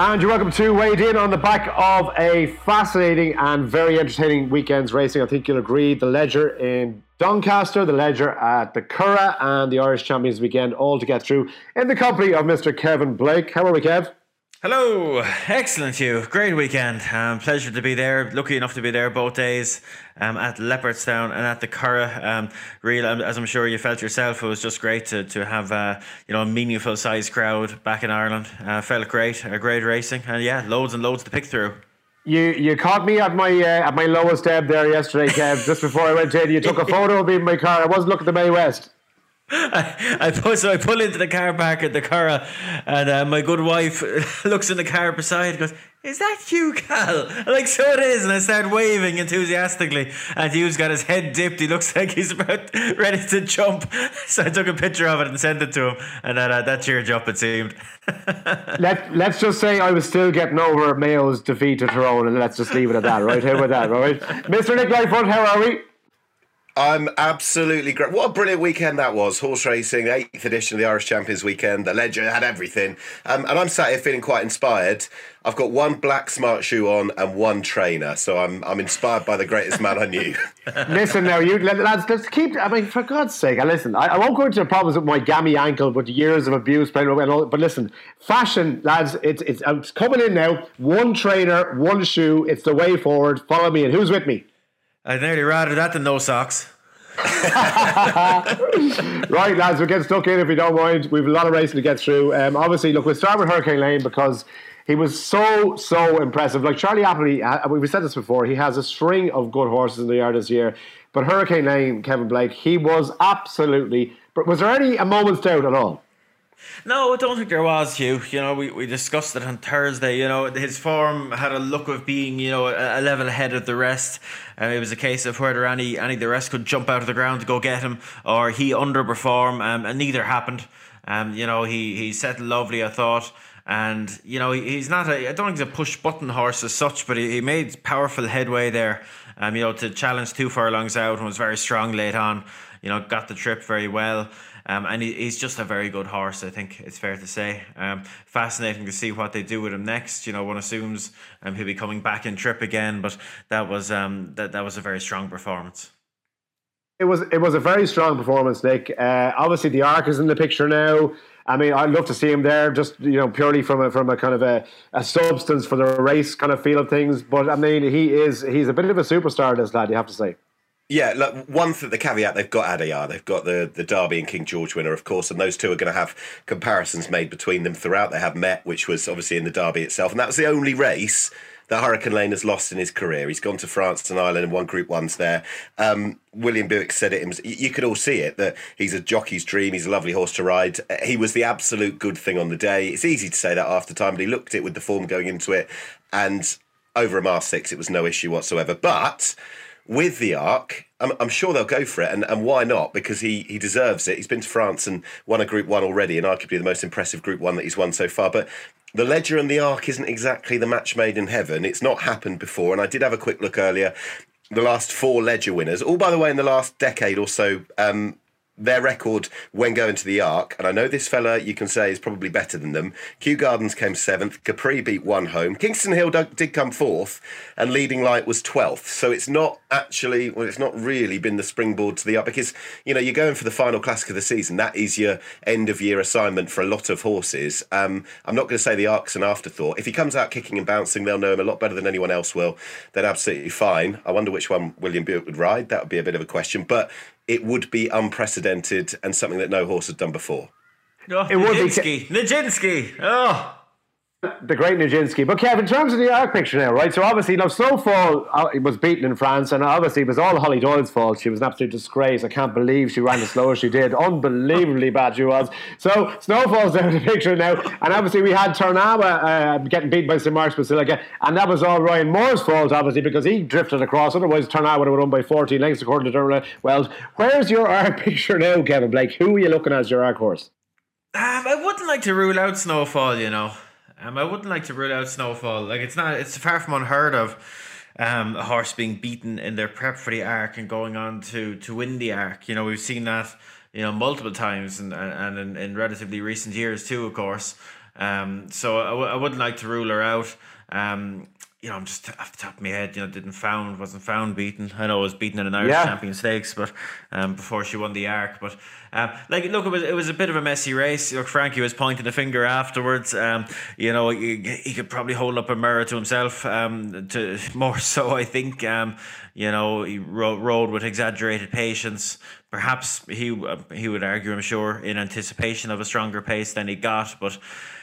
And you're welcome to Weighed In on the back of a fascinating and very entertaining weekend's racing. I think you'll agree. The Leger in Doncaster, the Leger at the Curragh, and the Irish Champions Weekend all to get through in the company of Mr. Kevin Blake. How are we, Kev? Hello, excellent, Hugh. Great weekend. Pleasure to be there. Lucky enough to be there both days at Leopardstown and at the Curragh. As I'm sure you felt yourself, it was just great to have a meaningful sized crowd back in Ireland. Felt great, great racing, and yeah, loads and loads to pick through. You caught me at my lowest ebb there yesterday, Kev. Just before I went in, you took a photo of me in my car. I wasn't looking at the May West. I pull into the car park at the Curragh, and my good wife looks in the car beside and goes, "Is that Hugh Cal?" I'm like, "So it is," and I start waving enthusiastically, and Hugh's got his head dipped. He looks like he's about ready to jump. So I took a picture of it and sent it to him, and that cheered you up, it seemed. Let's just say I was still getting over Mayo's defeat to Tyrone, and let's just leave it at that, right? How about that, right? Mr. Nick Lightfoot, how are we? I'm absolutely great. What a brilliant weekend that was. Horse racing, 8th edition of the Irish Champions Weekend. The Leger had everything. And I'm sat here feeling quite inspired. I've got one black smart shoe on and one trainer. So I'm inspired by the greatest man I knew. Listen now, you lads, let's keep... I mean, for God's sake, listen, I won't go into the problems with my gammy ankle, but years of abuse, playing and all, but listen, fashion, lads, it's coming in now. One trainer, one shoe. It's the way forward. Follow me in. Who's with me? I'd nearly rather that than no socks. Right, lads, we'll get stuck in if you don't mind. We've a lot of racing to get through. Obviously, look, we'll start with Hurricane Lane because he was so impressive. Like Charlie Appleby, we've said this before, he has a string of good horses in the yard this year. But Hurricane Lane, Kevin Blake, he was absolutely... But was there a moment's doubt at all? No, I don't think there was, Hugh. We discussed it on Thursday. His form had a look of being, a level ahead of the rest. It was a case of whether any of the rest could jump out of the ground to go get him, or he underperform, and neither happened. He settled lovely, I thought. And, he's not I don't think he's a push-button horse as such, but he made powerful headway there, to challenge 2 furlongs out and was very strong late on. Got the trip very well. And he's just a very good horse, I think it's fair to say. Fascinating to see what they do with him next. One assumes he'll be coming back in trip again, but that was that was a very strong performance. It was a very strong performance, Nick. Obviously, the Arc is in the picture now. I mean, I'd love to see him there, just purely from a kind of a substance for the race kind of feel of things. But I mean, he's a bit of a superstar, this lad, you have to say. Yeah, look, the caveat they've got Adayar, they've got the Derby and King George winner, of course, and those two are going to have comparisons made between them throughout. They have Met, which was obviously in the Derby itself, and that was the only race that Hurricane Lane has lost in his career. He's gone to France and Ireland and won Group 1s there. William Buick said it, you could all see it, that he's a jockey's dream, he's a lovely horse to ride. He was the absolute good thing on the day. It's easy to say that after time, but he looked it with the form going into it, and over a mile 6, it was no issue whatsoever. But with the Arc, I'm sure they'll go for it, and why not? Because he deserves it. He's been to France and won a Group 1 already, and arguably the most impressive Group 1 that he's won so far. But the Leger and the Arc isn't exactly the match made in heaven. It's not happened before, and I did have a quick look earlier. The last 4 Leger winners, all by the way in the last decade or so, their record when going to the Arc, and I know this fella you can say is probably better than them. Kew Gardens came 7th, Capri beat 1 home, Kingston Hill did come 4th, and Leading Light was 12th. So it's not really been the springboard to the Arc, because you're going for the final classic of the season. That is your end of year assignment for a lot of horses. I'm not going to say the Arc's an afterthought. If he comes out kicking and bouncing, they'll know him a lot better than anyone else will. They're absolutely fine. I wonder which one William Buick would ride. That would be a bit of a question, but it would be unprecedented and something that no horse had done before. Oh, it would be Nijinsky. Oh, the great Nijinsky. But Kev, in terms of the Arc picture now, right? So obviously, Snowfall was beaten in France, and obviously it was all Holly Doyle's fault. She was an absolute disgrace. I can't believe she ran as slow as she did. Unbelievably bad she was. So Snowfall's there in the picture now, and obviously we had Turnawa getting beaten by St Mark's Basilica, and that was all Ryan Moore's fault, obviously, because he drifted across. Otherwise, Turnawa would have won by 14 lengths according to Dermot Wells. Where's your Arc picture now, Kevin Blake? Who are you looking at as your Arc horse? I wouldn't like to rule out Snowfall, I wouldn't like to rule out Snowfall. Like, it's far from unheard of, a horse being beaten in their prep for the Arc and going on to win the Arc. We've seen that, multiple times and in relatively recent years too, of course. So I wouldn't like to rule her out. I'm just off the top of my head, wasn't found beaten. I know it was beaten in an Irish Champion Stakes, but before she won the Arc. But it was a bit of a messy race. Frankie was pointing the finger afterwards. He could probably hold up a mirror to himself. To more so, I think. He rode with exaggerated patience. Perhaps he would argue, I'm sure, in anticipation of a stronger pace than he got, but.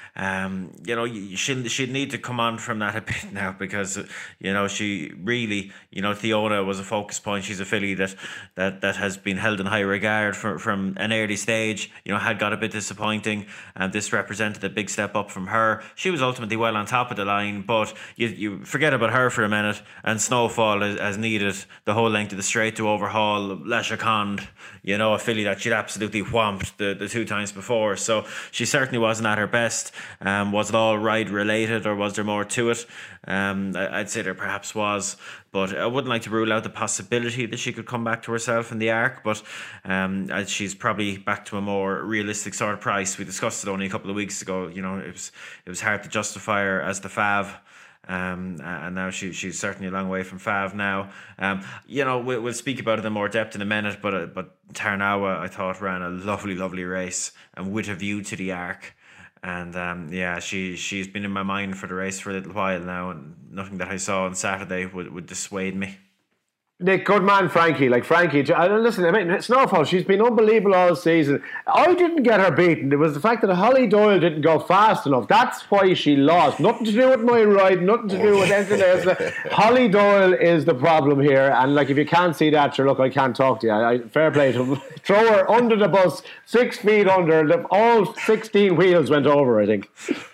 She'd need to come on from that a bit now, because she really, Theona was a focus point. She's a filly that has been held in high regard from an early stage. Had got a bit disappointing, and this represented a big step up from her. She was ultimately well on top of the line, but you forget about her for a minute, and Snowfall has needed the whole length of the straight to overhaul Lashakond, a filly that she'd absolutely whomped the two times before. So she certainly wasn't at her best. Was it all ride related, or was there more to it? I'd say there perhaps was, but I wouldn't like to rule out the possibility that she could come back to herself in the Arc. But she's probably back to a more realistic sort of price. We discussed it only a couple of weeks ago. It was hard to justify her as the fav. And now she's certainly a long way from fav now. We'll speak about it in more depth in a minute, but Tarnawa, I thought, ran a lovely race, and with a view to the Arc. And she's been in my mind for the race for a little while now, and nothing that I saw on Saturday would dissuade me. Nick, good man, Frankie. Listen, Snowfall, she's been unbelievable all season. I didn't get her beaten. It was the fact that Holly Doyle didn't go fast enough. That's why she lost. Nothing to do with my ride, nothing to do with anything else. Holly Doyle is the problem here. And if you can't see that, sure, look, I can't talk to you. Fair play to him. Throw her under the bus, 6 feet under. All 16 wheels went over, I think.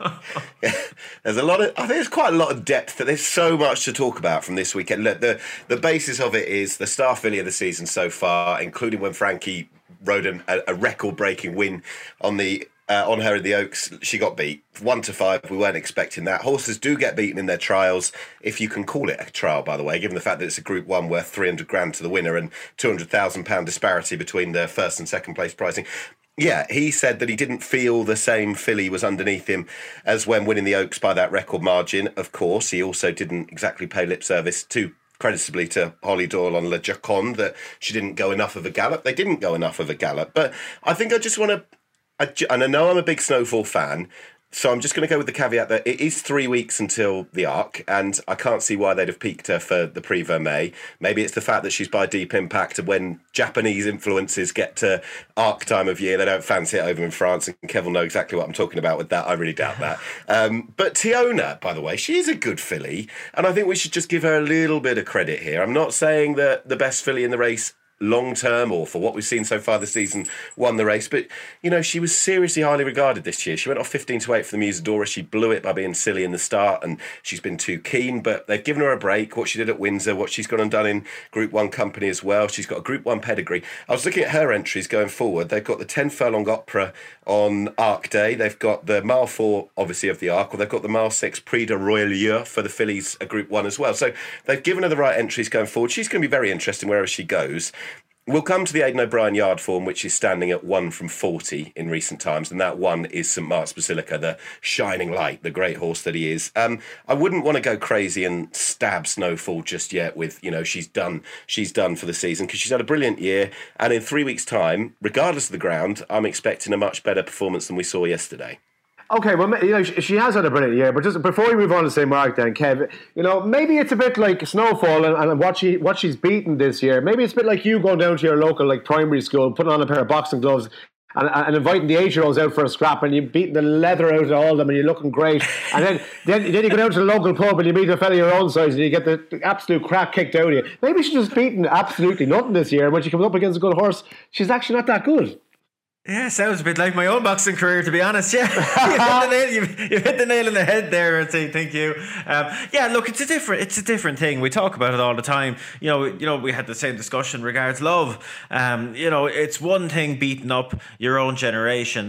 There's I think there's quite a lot of depth. There's so much to talk about from this weekend. Look, the basis of it is the star filly of the season so far, including when Frankie rode a record-breaking win on her in the Oaks. She got beat 1-5. We weren't expecting that. Horses do get beaten in their trials, if you can call it a trial, by the way, given the fact that it's a Group 1 worth 300 grand to the winner and £200,000 disparity between the first and second place pricing. Yeah, he said that he didn't feel the same filly was underneath him as when winning the Oaks by that record margin. Of course, he also didn't exactly pay lip service creditably to Holly Doyle on La Joconde, that she didn't go enough of a gallop. They didn't go enough of a gallop. But I think I just want to... And I know I'm a big Snowfall fan, so I'm just going to go with the caveat that it is 3 weeks until the Arc, and I can't see why they'd have peaked her for the Prix Vermeille. Maybe it's the fact that she's by Deep Impact, and when Japanese influences get to Arc time of year, they don't fancy it over in France, and Kev will know exactly what I'm talking about with that. I really doubt that. But Theona, by the way, she's a good filly, and I think we should just give her a little bit of credit here. I'm not saying that the best filly in the race long term, or for what we've seen so far this season, won the race, but she was seriously highly regarded this year. She went off 15-8 for the Musadora. She blew it by being silly in the start, and she's been too keen, but they've given her a break. What she did at Windsor, what she's gone and done in Group 1 company as well. She's got a Group 1 pedigree. I was looking at her entries going forward. They've got the 10 furlong Opera on Arc Day. They've got the Mile 4, obviously, of the Arc, or they've got the Mile 6 Prix de Royalieu for the fillies, a Group 1 as well. So they've given her the right entries going forward. She's going to be very interesting wherever she goes. We'll come to the Aidan O'Brien yard form, which is standing at 1 from 40 in recent times, and that one is St Mark's Basilica, the shining light, the great horse that he is. I wouldn't want to go crazy and stab Snowfall just yet with, she's done for the season, because she's had a brilliant year, and in 3 weeks' time, regardless of the ground, I'm expecting a much better performance than we saw yesterday. Okay, well, she has had a brilliant year, but just before we move on to St Mark then, Kev, maybe it's a bit like Snowfall and what she's beaten this year. Maybe it's a bit like you going down to your local primary school, putting on a pair of boxing gloves and inviting the 8-year-olds out for a scrap, and you're beating the leather out of all of them, and you're looking great. And then you go down to the local pub and you meet a fella your own size, and you get the absolute crap kicked out of you. Maybe she's just beaten absolutely nothing this year, and when she comes up against a good horse, she's actually not that good. Yeah, sounds a bit like my own boxing career, to be honest. Yeah, you've hit the nail on the head there. I'd say thank you. Look, it's a different thing. We talk about it all the time. We had the same discussion regards love. It's one thing beating up your own generation,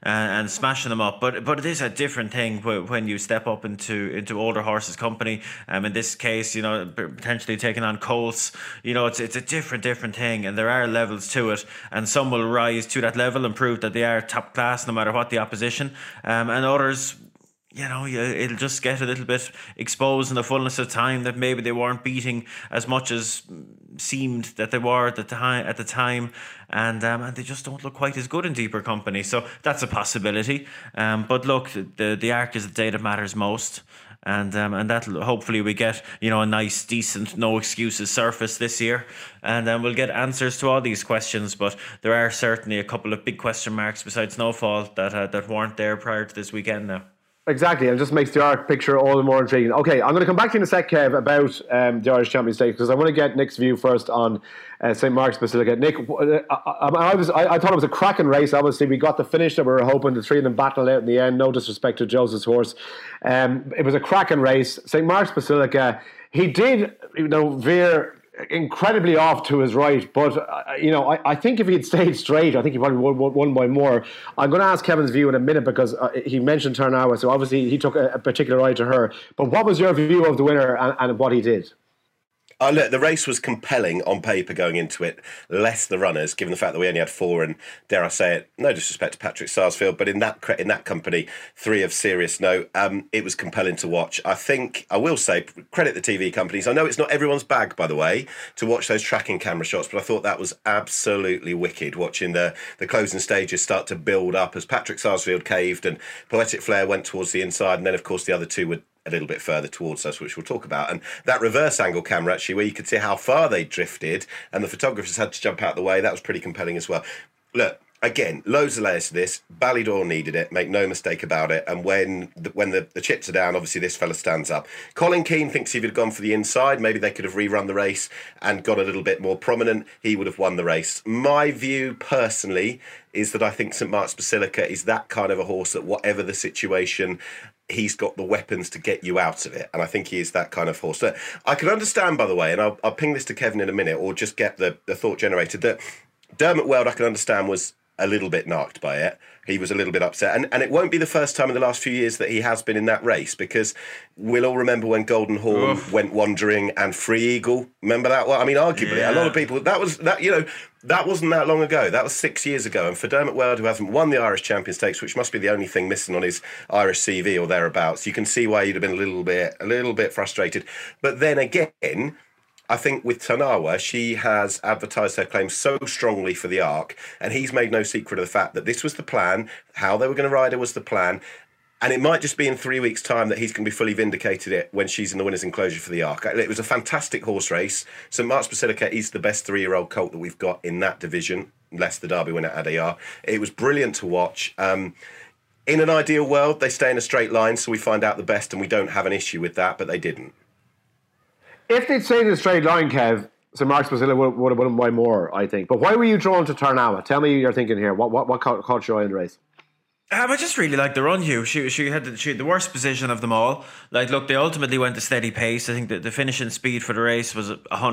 and smashing them up. But it is a different thing when you step up into older horses' company. In this case, potentially taking on colts. It's a different thing, and there are levels to it, and some will rise to that level and prove that they are top class no matter what the opposition, and others, it'll just get a little bit exposed in the fullness of time that maybe they weren't beating as much as seemed that they were at the time, and they just don't look quite as good in deeper company. So that's a possibility. But look, the Arc is the day that matters most. And that'll hopefully we get a nice, decent, no excuses surface this year, and then we'll get answers to all these questions. But there are certainly a couple of big question marks besides Snowfall that weren't there prior to this weekend now. Exactly, and it just makes the Arc picture all the more intriguing. Okay, I'm going to come back to you in a sec, Kev, about the Irish Champions Stakes, because I want to get Nick's view first on St. Mark's Basilica. Nick, I thought it was a cracking race. Obviously, we got the finish that we were hoping. The three of them battled out in the end. No disrespect to Joseph's horse. It was a cracking race. St. Mark's Basilica, he did, veer incredibly off to his right, but I think if he had stayed straight, I think he probably won by more. I'm going to ask Kevin's view in a minute, because he mentioned Turnawa, so obviously he took a particular eye to her. But what was your view of the winner and what he did? Look, the race was compelling on paper going into it, less the runners, given the fact that we only had 4, and dare I say it, no disrespect to Patrick Sarsfield, but in that company, 3 of serious note, it was compelling to watch. I think, I will say, credit the TV companies. I know it's not everyone's bag, by the way, to watch those tracking camera shots, but I thought that was absolutely wicked, watching the closing stages start to build up as Patrick Sarsfield caved and Poetic Flare went towards the inside, and then, of course, the other 2 were a little bit further towards us, which we'll talk about. And that reverse angle camera, actually, where you could see how far they drifted and the photographers had to jump out of the way, that was pretty compelling as well. Look, again, loads of layers to this. Ballydor needed it, make no mistake about it. And when the chips are down, obviously this fella stands up. Colin Keane thinks if he'd have gone for the inside, maybe they could have rerun the race and got a little bit more prominent. He would have won the race. My view, personally, is that I think St. Mark's Basilica is that kind of a horse that whatever the situation, he's got the weapons to get you out of it. And I think he is that kind of horse. So I can understand, by the way, and I'll ping this to Kevin in a minute, or just get the thought generated, that Dermot Weld, I can understand, was a little bit knocked by it. He was a little bit upset. And it won't be the first time in the last few years that he has been in that race, because we'll all remember when Golden Horn went wandering and Free Eagle. Remember that one? I mean, arguably, a lot of people, that wasn't that long ago. That was 6 years ago. And for Dermot Weld, who hasn't won the Irish Champions Stakes, which must be the only thing missing on his Irish CV or thereabouts, you can see why he'd have been a little bit frustrated. But then again, I think with Turnawa, she has advertised her claims so strongly for the Arc, and he's made no secret of the fact that this was the plan, how they were going to ride her was the plan, and it might just be in 3 weeks' time that he's going to be fully vindicated it when she's in the winner's enclosure for the Arc. It was a fantastic horse race. St. Mark's Basilica is the best 3-year-old colt that we've got in that division, less the Derby winner Adayar. It was brilliant to watch. In an ideal world, they stay in a straight line, so we find out the best, and we don't have an issue with that, but they didn't. If they'd stayed in a straight line, Kev, St. Mark's Basilica would have won by more, I think. But why were you drawn to Turnawa? Tell me your thinking here. What caught your eye in the race? I just really liked the run, Hugh. She had the worst position of them all. Like, look, they ultimately went a steady pace. I think that the finishing speed for the race was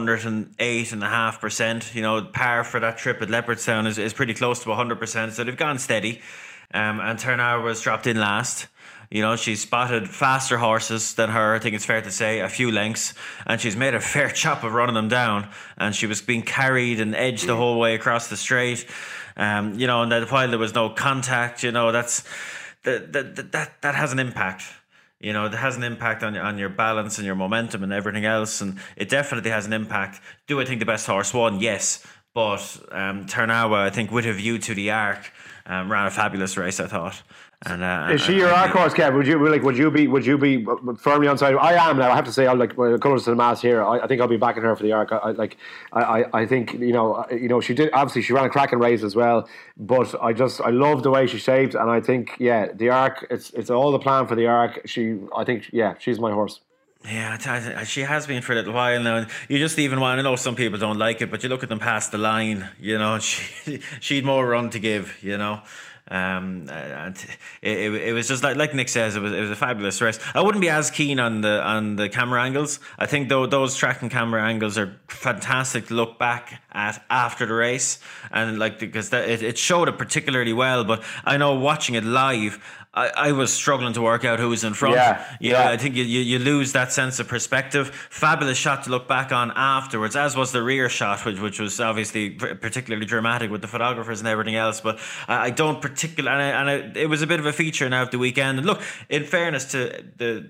108.5%. Par for that trip at Leopardstown is pretty close to 100%. So they've gone steady. And Turnawa was dropped in last. She's spotted faster horses than her, I think it's fair to say, a few lengths, and she's made a fair chop of running them down, and she was being carried and edged the whole way across the straight. And that while there was no contact, that's that has an impact. It has an impact on your balance and your momentum and everything else, and it definitely has an impact. Do I think the best horse won? Yes, but Turnawa, I think, with a view to the Arc, ran a fabulous race, I thought. And, is she your Arc horse, Kev? Would you be firmly on side? I am now. I have to say, I like colours to the mast here. I think I'll be backing her for the Arc. I think she did. Obviously, she ran a cracking race as well. But I love the way she shaped, and I think the Arc. It's all the plan for the Arc. I think she's my horse. Yeah, she has been for a little while now. And you just even want to know, some people don't like it, but you look at them past the line. She'd more run to give. And it was just like Nick says, it was a fabulous race. I wouldn't be as keen on the camera angles. I think though those tracking camera angles are fantastic to look back at after the race, and like because it showed it particularly well. But I know watching it live, I was struggling to work out who was in front. Yeah. I think you lose that sense of perspective. Fabulous shot to look back on afterwards, as was the rear shot, which was obviously particularly dramatic with the photographers and everything else. But I don't particularly, it was a bit of a feature now of the weekend. And look, in fairness to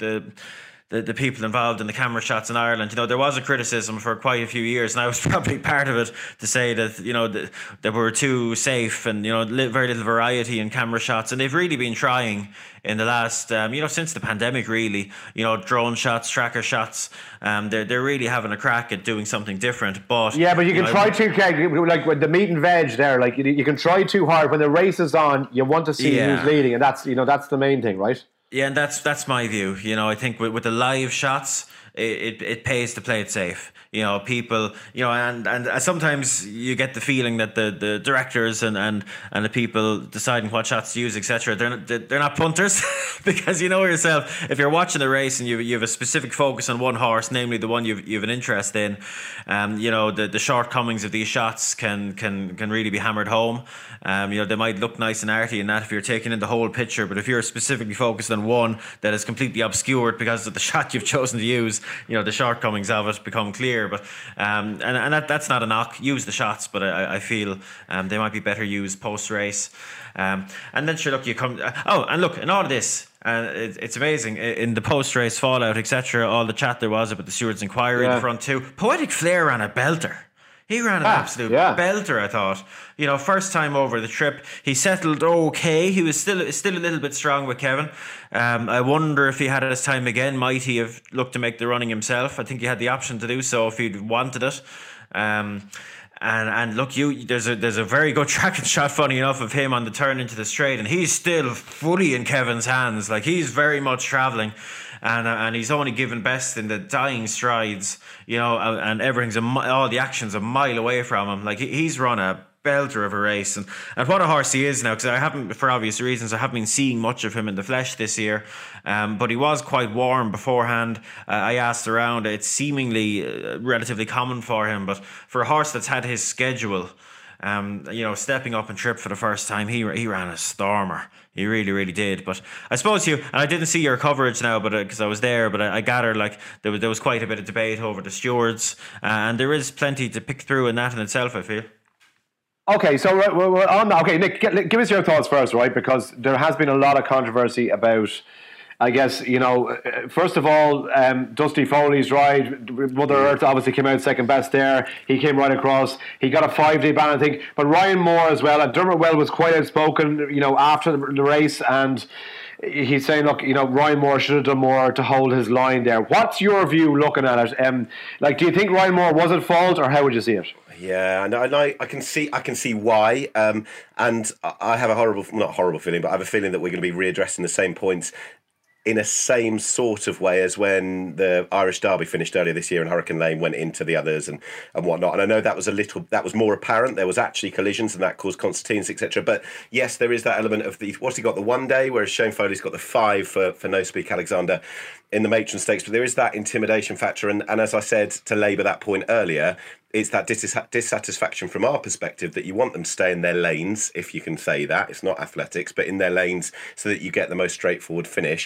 the people involved in the camera shots in Ireland, there was a criticism for quite a few years, and I was probably part of it, to say that that we were too safe and very little variety in camera shots. And they've really been trying in the last since the pandemic, really, drone shots, tracker shots. They're really having a crack at doing something different. But you can try to, like with the meat and veg there, like you can try too hard. When the race is on, you want to see who's leading, and that's that's the main thing, right? Yeah, and that's my view. I think with the live shots, it pays to play it safe. People, and sometimes you get the feeling that the directors and the people deciding what shots to use, etc., they're not punters because yourself, if you're watching the race and you have a specific focus on one horse, namely the one you've an interest in, the shortcomings of these shots can really be hammered home. They might look nice and arty and that if you're taking in the whole picture, but if you're specifically focused on one that is completely obscured because of the shot you've chosen to use, the shortcomings of it become clear. But and that's not a knock. Use the shots, but I feel they might be better used post race. And then sure, look, you come. And look, in all of this, it's amazing in the post race fallout, etc. All the chat there was about the stewards' inquiry in the front too. Poetic Flare ran a belter. He ran an absolute belter, I thought. First time over the trip, he settled okay. He was still a little bit strong with Kevin. I wonder if he had his time again, might he have looked to make the running himself? I think he had the option to do so if he'd wanted it. And look, there's a very good tracking shot, funny enough, of him on the turn into the straight, and he's still fully in Kevin's hands. Like, he's very much travelling. And he's only given best in the dying strides, and everything's all the action's a mile away from him. Like, he's run a belter of a race, and what a horse he is now, because I haven't, for obvious reasons, I haven't been seeing much of him in the flesh this year, but he was quite warm beforehand. I asked around, it's seemingly relatively common for him, but for a horse that's had his schedule, stepping up and trip for the first time, he ran a stormer. He really, really did. But I suppose and I didn't see your coverage now, but because I was there, but I gather like there was quite a bit of debate over the stewards, and there is plenty to pick through in that in itself, I feel. Okay, so we're on that. Okay, Nick, give us your thoughts first, right? Because there has been a lot of controversy about, I guess, first of all, Dusty Foley's ride. Mother Earth obviously came out second best there. He came right across. He got a 5-day ban, I think. But Ryan Moore as well. And Dermot Well was quite outspoken, after the race. And he's saying, look, Ryan Moore should have done more to hold his line there. What's your view looking at it? Do you think Ryan Moore was at fault, or how would you see it? Yeah, and I can see why, and I have not horrible feeling, but I have a feeling that we're going to be readdressing the same points in a same sort of way as when the Irish Derby finished earlier this year and Hurricane Lane went into the others and whatnot. And I know that was more apparent. There was actually collisions and that caused concertines, etc. But yes, there is that element of what's he got, the 1 day, whereas Shane Foley's got the 5 for No Speak Alexander in the Matron Stakes. But there is that intimidation factor. And as I said, to labour that point earlier, it's that dissatisfaction from our perspective that you want them to stay in their lanes, if you can say that. It's not athletics, but in their lanes so that you get the most straightforward finish.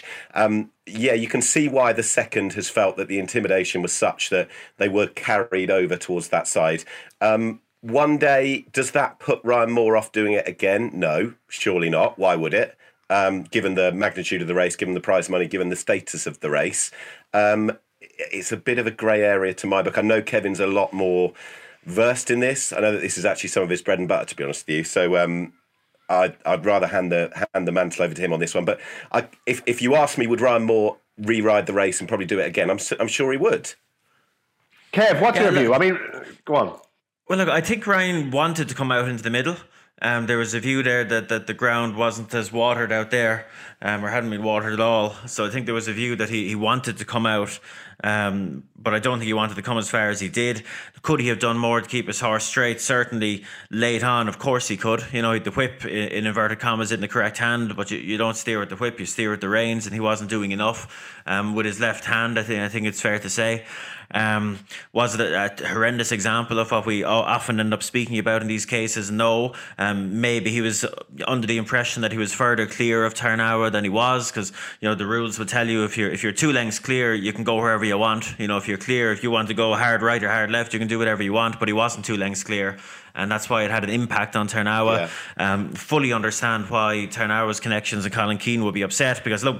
You can see why the second has felt that the intimidation was such that they were carried over towards that side. 1 day, does that put Ryan Moore off doing it again? No, surely not. Why would it? Given the magnitude of the race, given the prize money, given the status of the race. It's a bit of a grey area to my book. I know Kevin's a lot more versed in this. I know that this is actually some of his bread and butter, to be honest with you. So I'd rather hand the mantle over to him on this one. But if you ask me, would Ryan Moore re-ride the race and probably do it again? I'm sure he would. Kev, what's your view? I mean, go on. Well, look, I think Ryan wanted to come out into the middle. There was a view there that the ground wasn't as watered out there, or hadn't been watered at all. So I think there was a view that he wanted to come out, but I don't think he wanted to come as far as he did. Could he have done more to keep his horse straight? Certainly late on, of course he could. You know, the whip, in inverted commas, in the correct hand, but you don't steer with the whip, you steer with the reins, and he wasn't doing enough with his left hand, I think it's fair to say. Was it a horrendous example of what we often end up speaking about in these cases? No. Maybe he was under the impression that he was further clear of Tarnawa than he was, because the rules would tell you if you're 2 lengths clear, you can go wherever you want. If you're clear, if you want to go hard right or hard left, you can do whatever you want. But he wasn't 2 lengths clear, and that's why it had an impact on Tarnawa. Yeah. Fully understand why Tarnawa's connections and Colin Keane would be upset, because look,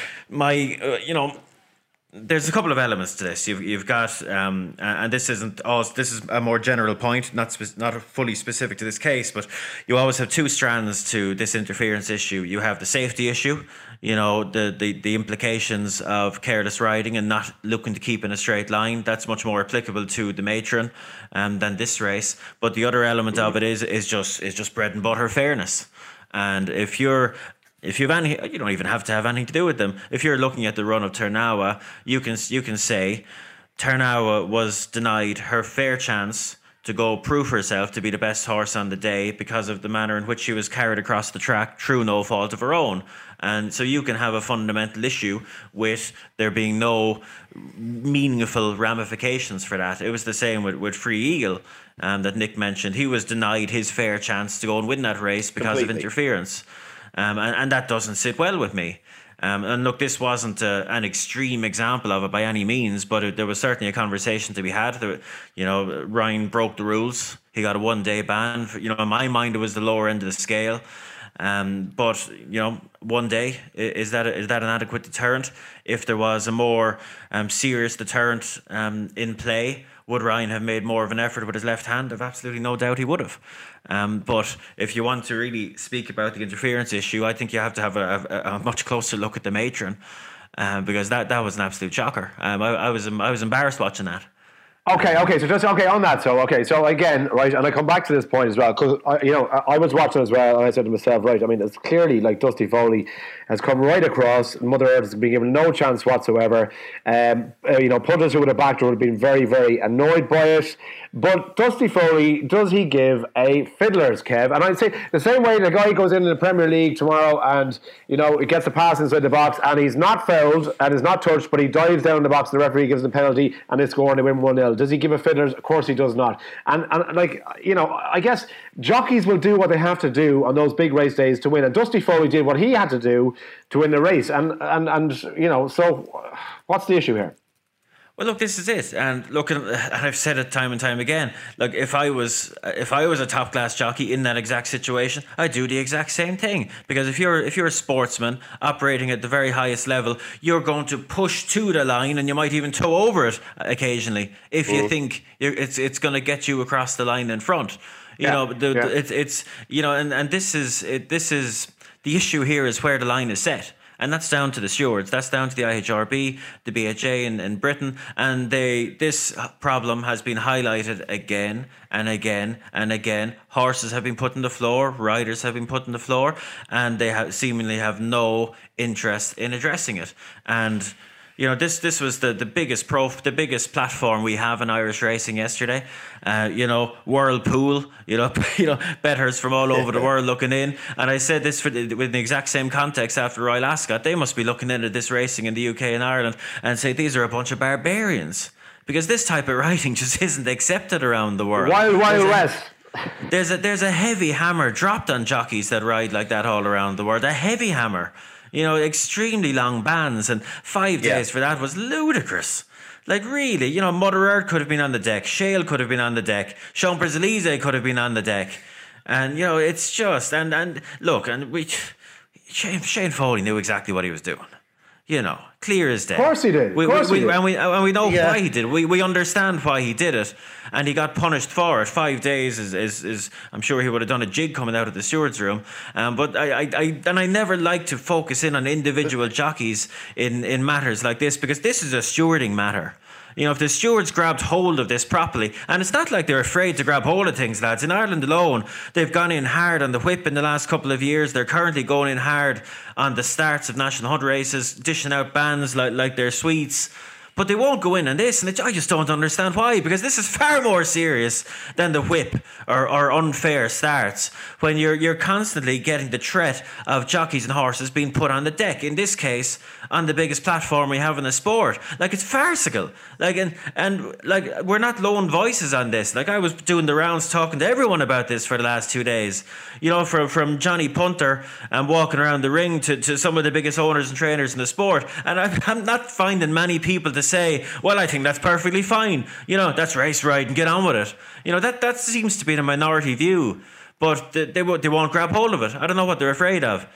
there's a couple of elements to this. You've got, and this is a more general point, not fully specific to this case, but you always have 2 strands to this interference issue. You have the safety issue, the implications of careless riding and not looking to keep in a straight line. That's much more applicable to the matron than this race. But the other element of it is just bread and butter fairness. And if you've any, you don't even have to have anything to do with them. If you're looking at the run of Tarnawa, you can say Tarnawa was denied her fair chance to go prove herself to be the best horse on the day because of the manner in which she was carried across the track through no fault of her own. And so you can have a fundamental issue with there being no meaningful ramifications for that. It was the same with Free Eagle that Nick mentioned. He was denied his fair chance to go and win that race because of interference. And that doesn't sit well with me. And look, this wasn't an extreme example of it by any means, but there was certainly a conversation to be had. Ryan broke the rules. He got a 1-day ban. In my mind, it was the lower end of the scale. But 1 day, is that an adequate deterrent? If there was a more serious deterrent in play, would Ryan have made more of an effort with his left hand? I've absolutely no doubt he would have. But if you want to really speak about the interference issue, I think you have to have a much closer look at the matron, because that was an absolute shocker. I was embarrassed watching that. Okay, so just on that. So again, right, and I come back to this point as well, because I was watching as well, and I said to myself, right, I mean, it's clearly like Dusty Foley has come right across. Mother Earth has been given no chance whatsoever. Punters who would have backed her would have been very, very annoyed by it. But Dusty Foley, does he give a fiddler's, Kev? And I'd say the same way the guy goes in the Premier League tomorrow and, it gets a pass inside the box and he's not fouled and is not touched, but he dives down the box, the referee gives the penalty and they score and they win 1-0. Does he give a fiddler's? Of course he does not. And I guess jockeys will do what they have to do on those big race days to win. And Dusty Foley did what he had to do to win the race. So what's the issue here? Well, look, this is it, and look, and I've said it time and time again. Look, if I was a top class jockey in that exact situation, I'd do the exact same thing. Because if you're a sportsman operating at the very highest level, you're going to push to the line, and you might even toe over it occasionally if you think it's going to get you across the line in front. This is the issue here is where the line is set. And that's down to the stewards. That's down to the IHRB, the BHA in Britain. And this problem has been highlighted again and again and again. Horses have been put on the floor. Riders have been put on the floor. And they seemingly have no interest in addressing it. And this was the biggest platform we have in Irish racing yesterday. Whirlpool, bettors from all over the world looking in. And I said this with the exact same context after Royal Ascot. They must be looking in at this racing in the UK and Ireland and say these are a bunch of barbarians. Because this type of riding just isn't accepted around the world. Wild West. There's a heavy hammer dropped on jockeys that ride like that all around the world. A heavy hammer. Extremely long bans, and 5 days for that was ludicrous. Like, really, Mother Earth could have been on the deck, Shale could have been on the deck, Champs-Élysées could have been on the deck. And, it's just, and look, and Shane Foley knew exactly what he was doing. Clear as day. Of course he did. We know why he did it. We understand why he did it, and he got punished for it. 5 days is I'm sure he would have done a jig coming out of the steward's room. But I never like to focus in on individual jockeys in matters like this, because this is a stewarding matter. If the stewards grabbed hold of this properly, and it's not like they're afraid to grab hold of things, lads. In Ireland alone, they've gone in hard on the whip in the last couple of years. They're currently going in hard on the starts of National Hunt races, dishing out bans like they're sweets. But they won't go in on this, and I just don't understand why, because this is far more serious than the whip or unfair starts, when you're constantly getting the threat of jockeys and horses being put on the deck, in this case, on the biggest platform we have in the sport. Like, it's farcical. Like, and we're not lone voices on this. Like, I was doing the rounds talking to everyone about this for the last 2 days. From Johnny Punter and walking around the ring to some of the biggest owners and trainers in the sport. And I'm not finding many people to say, well, I think that's perfectly fine. That's race riding, get on with it. That seems to be the minority view. But they won't grab hold of it. I don't know what they're afraid of.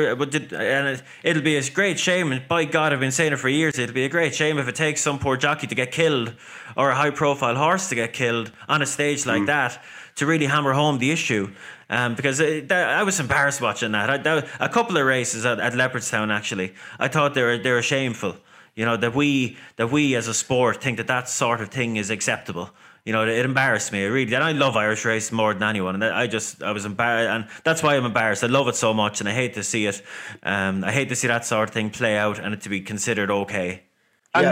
It'll be a great shame, and by God, I've been saying it for years, it'll be a great shame if it takes some poor jockey to get killed, or a high-profile horse to get killed on a stage like that, to really hammer home the issue. Because I was embarrassed watching that. A couple of races at Leopardstown, actually, I thought they were shameful. That we as a sport think that sort of thing is acceptable. It embarrassed me. Really, and I love Irish racing more than anyone. And I was embarrassed, and that's why I'm embarrassed. I love it so much, and I hate to see it. I hate to see that sort of thing play out, and it to be considered okay. And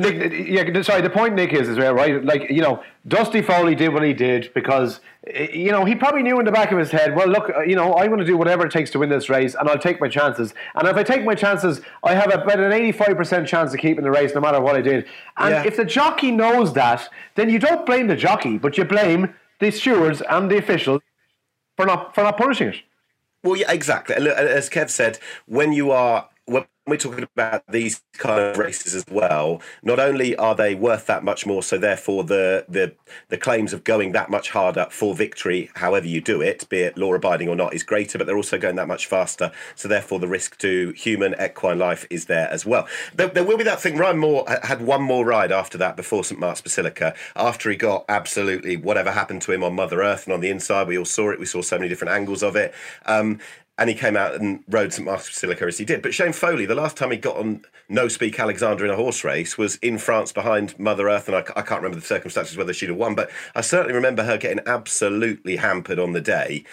the point, Nick, is well, right? Like, Dusty Foley did what he did because, he probably knew in the back of his head, well, look, I'm going to do whatever it takes to win this race, and I'll take my chances. And if I take my chances, I have about an 85% chance of keeping the race no matter what I did. And if the jockey knows that, then you don't blame the jockey, but you blame the stewards and the officials for not punishing it. Well, yeah, exactly. And as Kev said, when we're talking about these kind of races as well, not only are they worth that much more, so therefore the claims of going that much harder for victory, however you do it, be it law-abiding or not, is greater, but they're also going that much faster, so therefore the risk to human equine life is there as well. There will be that thing. Ryan Moore had one more ride after that before St Mark's Basilica, after he got absolutely whatever happened to him on Mother Earth and on the inside. We all saw it. We saw so many different angles of it. And he came out and rode St Mark's Basilica as he did. But Shane Foley, the last time he got on No Speak Alexander in a horse race was in France behind Mother Earth, and I can't remember the circumstances whether she'd have won, but I certainly remember her getting absolutely hampered on the day.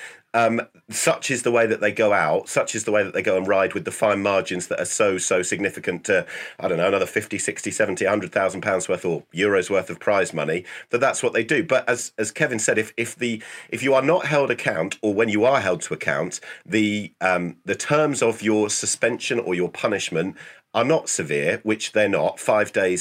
Such is the way that they go out, such is the way that they go and ride with the fine margins that are so significant to, I don't know, another 50, 60, 70, £100,000 worth or euros worth of prize money, that's what they do. But as Kevin said, if you are not held account, or when you are held to account, the terms of your suspension or your punishment are not severe, which they're not. 5 days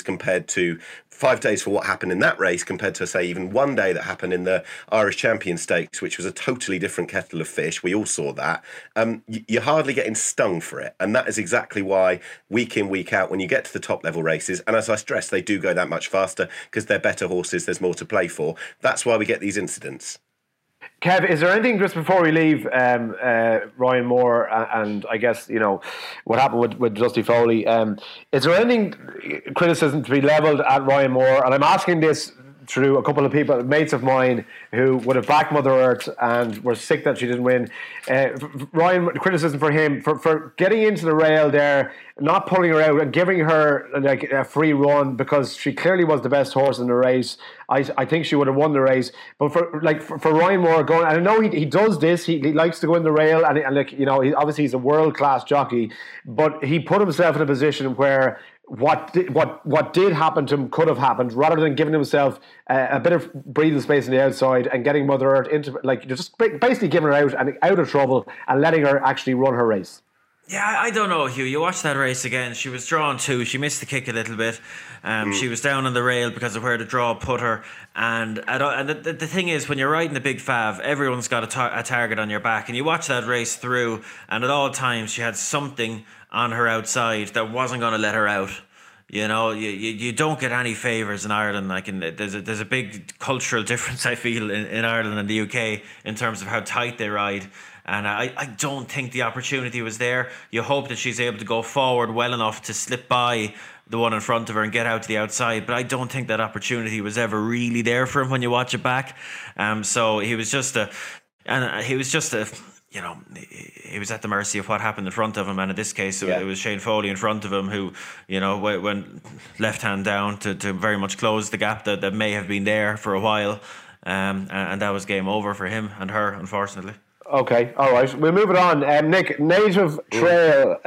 for what happened in that race compared to, say, even 1 day that happened in the Irish Champion Stakes, which was a totally different kettle of fish. We all saw that. You're hardly getting stung for it. And that is exactly why week in, week out, when you get to the top level races, and as I stress, they do go that much faster because they're better horses, there's more to play for. That's why we get these incidents. Kev, is there anything, just before we leave Ryan Moore and I guess, what happened with Dusty Foley, is there anything, criticism to be levelled at Ryan Moore? And I'm asking this through a couple of people, mates of mine, who would have backed Mother Earth and were sick that she didn't win. Ryan, criticism for him for getting into the rail there, not pulling her out and giving her like a free run, because she clearly was the best horse in the race. I think she would have won the race. But for Ryan Moore going, and I know he does this. He likes to go in the rail, and obviously he's a world class jockey, but he put himself in a position where what did happen to him could have happened, rather than giving himself a bit of breathing space on the outside and getting Mother Earth into, just basically giving her out of trouble and letting her actually run her race. Yeah, I don't know, Hugh. You watched that race again. She was drawn too. She missed the kick a little bit. She was down on the rail because of where the draw put her. And the thing is, when you're riding a big fav, everyone's got a target on your back. And you watch that race through, and at all times she had something on her outside that wasn't going to let her out. You don't get any favours in Ireland. There's a big cultural difference, I feel, in Ireland and the UK in terms of how tight they ride. And I don't think the opportunity was there. You hope that she's able to go forward well enough to slip by the one in front of her and get out to the outside. But I don't think that opportunity was ever really there for him when you watch it back. So he was just a you know, he was at the mercy of what happened in front of him, and in this case, it was Shane Foley in front of him who, you know, went left hand down to very much close the gap that may have been there for a while, and that was game over for him and her, unfortunately. Okay, all right. We'll move it on. Nick, Native Trail,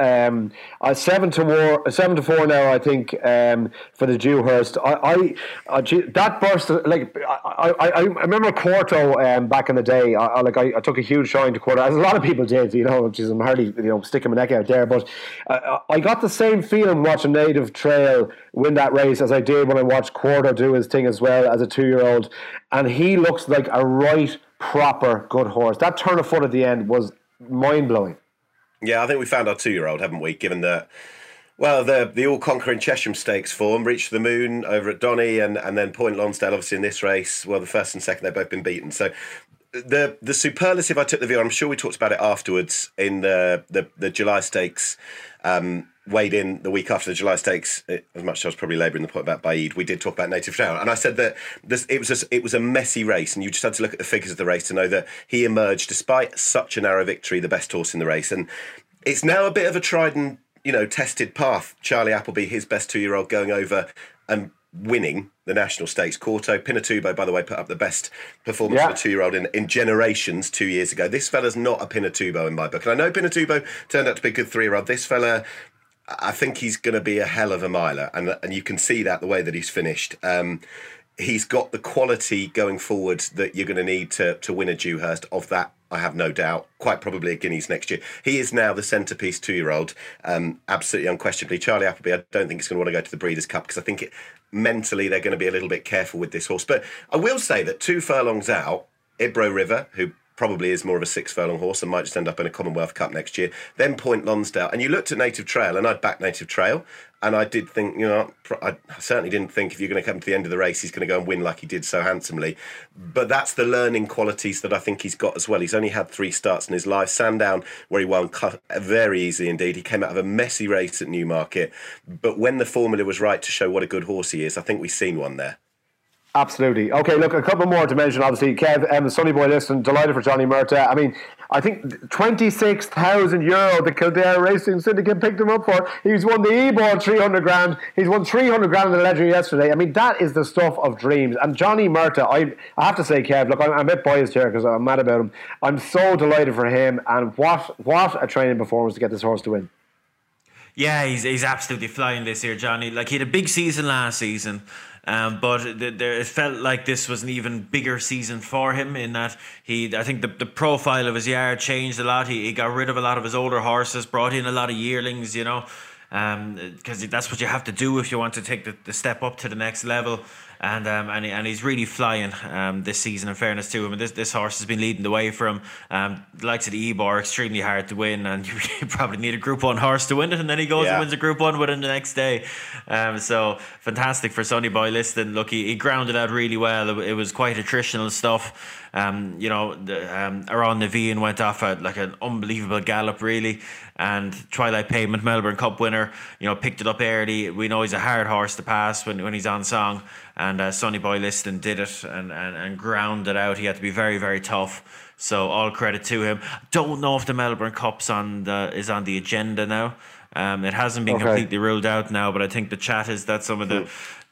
7-4 now, I think, for the Dewhurst. That burst, like I remember Quarto back in the day. I took a huge shine to Quarto, as a lot of people did. You know, I'm hardly sticking my neck out there, but I got the same feeling watching Native Trail win that race as I did when I watched Quarto do his thing as well as a 2-year-old, and he looks like a right proper good horse. That turn of foot at the end was mind-blowing. Yeah, I think we found our 2-year-old, haven't we? Given that, well, the all-conquering Chesham Stakes form, reached the moon over at Donny, and then Point Lonsdale, obviously, in this race, well, the first and second, they've both been beaten. So the superlative I took the view, I'm sure we talked about it afterwards in the July Stakes, weighed in the week after the July Stakes. As much as I was probably labouring the point about Baaeed, we did talk about Native Trail, and I said that it was a messy race, and you just had to look at the figures of the race to know that he emerged, despite such a narrow victory, the best horse in the race. And it's now a bit of a tried and tested path. Charlie Appleby, his best 2-year-old, going over and winning the National Stakes. Quarto, Pinatubo, by the way, put up the best performance of a 2-year-old in generations 2 years ago. This fella's not a Pinatubo in my book, and I know Pinatubo turned out to be a good 3-year-old. This fella, I think he's going to be a hell of a miler, and you can see that the way that he's finished. He's got the quality going forward that you're going to need to win a Dewhurst. Of that, I have no doubt. Quite probably a Guineas next year. He is now the centrepiece 2-year-old, absolutely unquestionably. Charlie Appleby, I don't think he's going to want to go to the Breeders' Cup, because I think mentally they're going to be a little bit careful with this horse. But I will say that 2 furlongs out, Ibro River, who probably is more of a 6-furlong horse and might just end up in a Commonwealth Cup next year, then Point Lonsdale. And you looked at Native Trail, and I'd back Native Trail, and I did think, I certainly didn't think if you're going to come to the end of the race, he's going to go and win like he did so handsomely. But that's the learning qualities that I think he's got as well. He's only had 3 starts in his life. Sandown, where he won very easily indeed. He came out of a messy race at Newmarket. But when the formula was right to show what a good horse he is, I think we've seen one there. Absolutely. Okay, look, a couple more to mention. Obviously, Kev, Sonny Boy Liston, delighted for Johnny Murtagh. I mean, I think €26,000 the Kildare Racing Syndicate picked him up for. He's won the E-Ball 300 grand. He's won 300 grand in the Ledger yesterday. I mean, that is the stuff of dreams. And Johnny Murtagh, I have to say, Kev, look, I'm a bit biased here because I'm mad about him. I'm so delighted for him, and what a training performance to get this horse to win. Yeah, he's absolutely flying this year, Johnny. Like, he had a big season last season. But it felt like this was an even bigger season for him, in that I think the profile of his yard changed a lot. He got rid of a lot of his older horses, brought in a lot of yearlings, because that's what you have to do if you want to take the step up to the next level. And he's really flying this season, in fairness to him. And this horse has been leading the way for him. The likes of the E-Bar, extremely hard to win, and you probably need a Group 1 horse to win it, and then he goes and wins a Group 1 within the next day. So fantastic for Sonny Boy Liston. Look, he grounded out really well. It was quite attritional stuff. Aron Naveen went off at like an unbelievable gallop, really. And Twilight Payment, Melbourne Cup winner, picked it up early. We know he's a hard horse to pass when he's on song. And Sonny Boy Liston did it and ground it out. He had to be very, very tough. So all credit to him. Don't know if the Melbourne Cup's is on the agenda now. It hasn't been completely ruled out now, but I think the chat is that some of the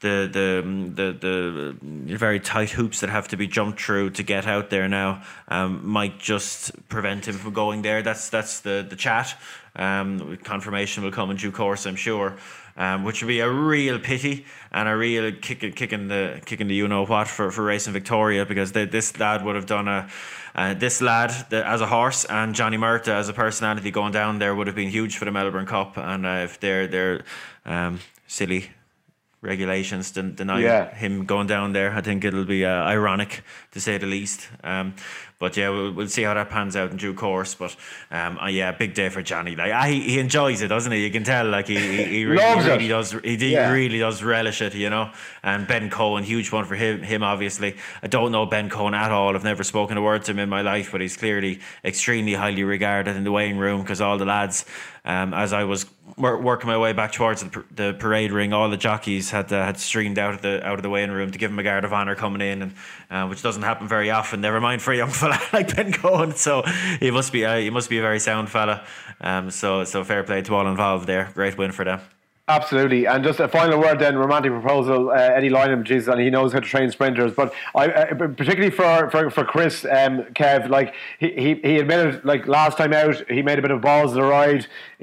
very tight hoops that have to be jumped through to get out there now might just prevent him from going there. That's the chat. Confirmation will come in due course, I'm sure. Which would be a real pity and a real kicking the you know what for Racing Victoria, because this lad would have done as a horse, and Johnny Murtagh as a personality going down there would have been huge for the Melbourne Cup. And if their silly regulations deny him going down there, I think it'll be ironic, to say the least. But yeah, we'll see how that pans out in due course. But big day for Johnny. Like, he enjoys it, doesn't he? You can tell. Like, he really does. He really does relish it, And Ben Cohen, huge one for him. Obviously, I don't know Ben Cohen at all. I've never spoken a word to him in my life, but he's clearly extremely highly regarded in the weighing room, because all the lads, as I was working my way back towards the parade ring, all the jockeys had streamed out of the weighing room to give him a guard of honour coming in, and which doesn't happen very often. Never mind for a young fella like Ben Cohen. So he must be a very sound fella. So fair play to all involved there. Great win for them. Absolutely, and just a final word then, romantic proposal, Eddie Lynham, Jesus, and he knows how to train sprinters, but particularly for Chris, Kev, like he admitted, like last time out, he made a bit of balls of the ride,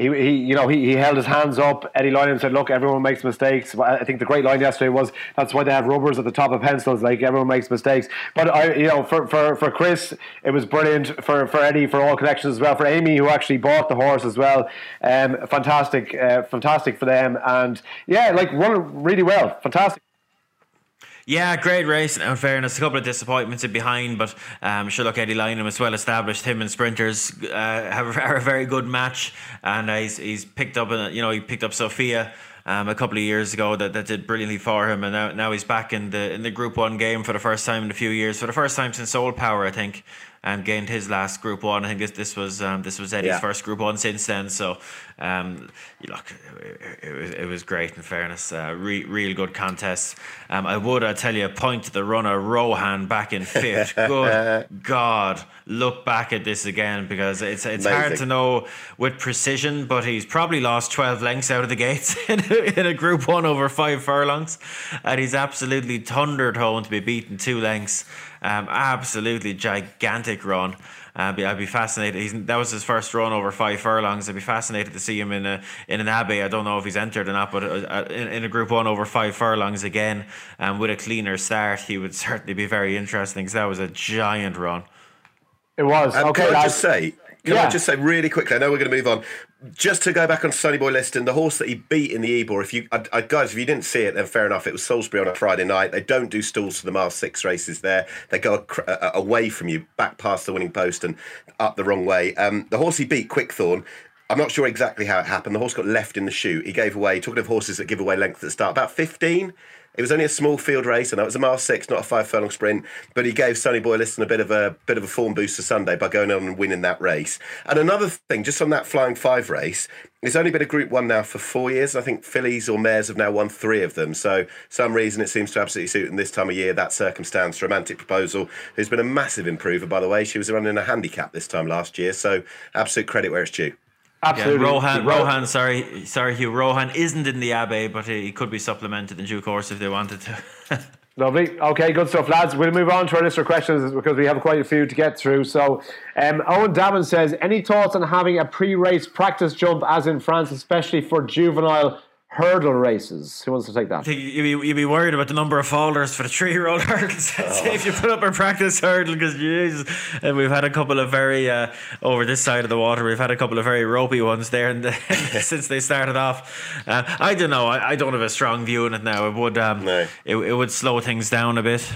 he held his hands up. Eddie Lynham said, look, everyone makes mistakes. I think the great line yesterday was, that's why they have rubbers at the top of pencils, like everyone makes mistakes. But for Chris, it was brilliant. For Eddie, for all connections as well, for Amy, who actually bought the horse as well, fantastic for them. And yeah, like run really well, fantastic. Yeah, great race. In fairness, a couple of disappointments in behind, but sure, look, Eddie Lynham is well established. Him and sprinters are a very good match, and he's picked up he picked up Sophia a couple of years ago that did brilliantly for him, and now he's back in the Group 1 game for the first time in a few years, for the first time since Soul Power, I think. And gained his last Group 1. I think this was Eddie's first Group 1 since then. So, look, it was great. In fairness, real good contest. I tell you, point to the runner Rohan back in 5th. Good God, look back at this again, because it's hard to know with precision, but he's probably lost 12 lengths out of the gates in a Group 1 over 5 furlongs, and he's absolutely thundered home to be beaten 2 lengths. Absolutely gigantic run. I'd be fascinated. That was his first run over 5 furlongs. I'd be fascinated to see him in an Abbey. I don't know if he's entered or not, but in a Group 1 over 5 furlongs again, with a cleaner start, he would certainly be very interesting, because that was a giant run. It was. Okay, Can I just say really quickly, I know we're going to move on, just to go back on Sonny Boy Liston, the horse that he beat in the Ebor, guys, if you didn't see it, then fair enough, it was Salisbury on a Friday night. They don't do stalls for the Mile 6 races there. They go away from you, back past the winning post and up the wrong way. The horse he beat, Quickthorn, I'm not sure exactly how it happened. The horse got left in the chute. He gave away, talking of horses that give away length at the start, about 15. It was only a small field race, and that was a Mile 6, not a 5 furlong sprint. But he gave Sonny Boy Liston a bit of a form boost for Sunday by going on and winning that race. And another thing, just on that Flying 5 race, it's only been a Group 1 now for 4 years. I think fillies or mares have now won 3 of them. So some reason it seems to absolutely suit in this time of year, that circumstance. Romantic Proposal, who's been a massive improver, by the way. She was running a handicap this time last year, so absolute credit where it's due. Absolutely. Yeah, Rohan, sorry, Hugh. Rohan isn't in the Abbey, but he could be supplemented in due course if they wanted to. Lovely. Okay, good stuff, lads. We'll move on to our list of questions, because we have quite a few to get through. So, Owen Davin says, any thoughts on having a pre-race practice jump as in France, especially for juvenile hurdle races? Who wants to take that? I think you'd be worried about the number of folders for the 3-year-old hurdles. If you put up a practice hurdle, because we've had a couple of very over this side of the water, we've had a couple of very ropey ones there since they started off. I don't know. I don't have a strong view on it now. It would no. it would slow things down a bit.